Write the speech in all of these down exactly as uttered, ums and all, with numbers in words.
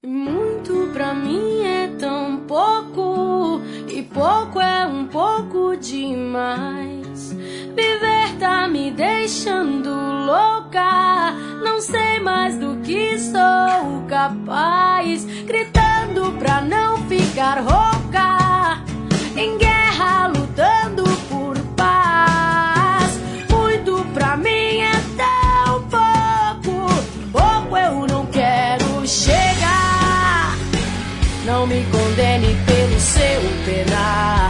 Muito pra mim é tão pouco, e pouco é um pouco demais. Viver tá me deixando louca, não sei mais do que sou capaz. Gritando pra não ficar rouca, em guerra lutando por paz. Muito pra mim é tão pouco, pouco eu não quero chegar. Não me condene pelo seu penar.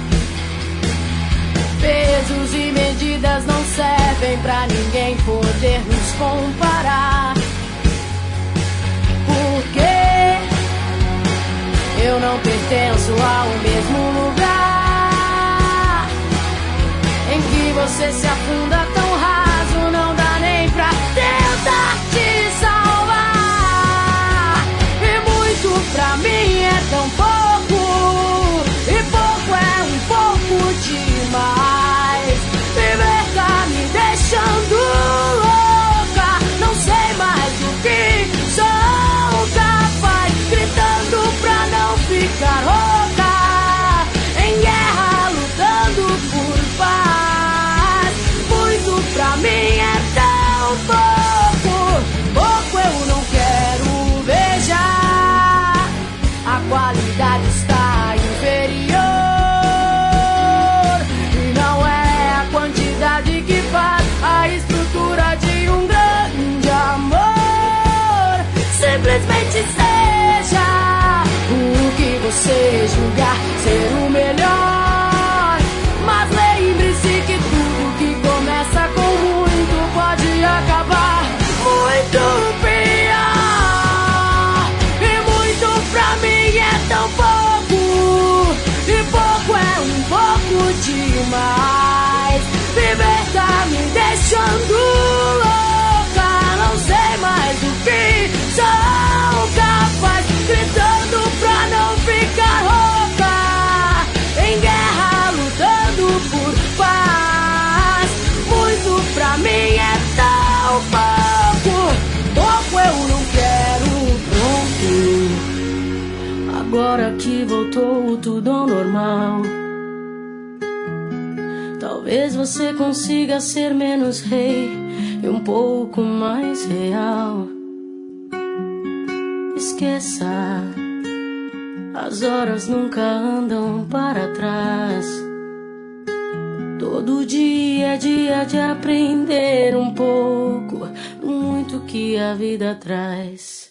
Pesos e medidas não servem pra ninguém poder nos comparar. Porque eu não pertenço ao mesmo lugar em que você se afunda tão raso, não dá nem pra tentar te salvar. E muito pra mim é tão pouco, e pouco é um pouco demais. Viver tá me deixando louca, não sei mais o que sou capaz. Gritando pra não ficar rouca, em guerra lutando por paz. Muito pra mim é tão pouco, pouco eu não quero beijar. A qualidade está inferior, e não é a quantidade que faz a estrutura de um grande amor. Simplesmente seja o que você julgar ser o melhor, mas lembre-se que tudo que começa com muito pode acabar muito pior. E muito pra mim é tão pouco, e pouco é um pouco demais. Viver tá me deixando louca, não sei mais o que sou capaz. Gritando pra não ficar rouca, em guerra lutando por paz. Muito pra mim é tão pouco, pouco eu não quero. Pronto, agora que voltou tudo ao normal, talvez você consiga ser menos rei e um pouco mais real. Esqueça, as horas nunca andam para trás. Todo dia é dia de aprender um pouco do muito que a vida traz.